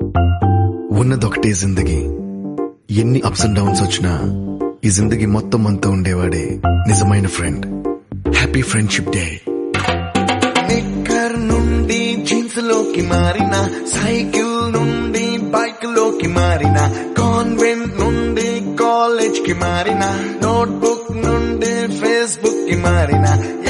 ఉన్నదొకటే జిందగీ, ఎన్ని ups and downs వచ్చినా ఈ జిందగీ మొత్తం అంతా ఉండేవాడే నిజమైన friend. Happy friendship day. Knicker నుండి జీన్స్ లోకి మారిన, సైకిల్ నుండి బైక్ లోకి మారిన, కాన్వెంట్ నుండి కాలేజ్ కి మారిన, నోట్బుక్ నుండి ఫేస్బుక్ కి మారిన,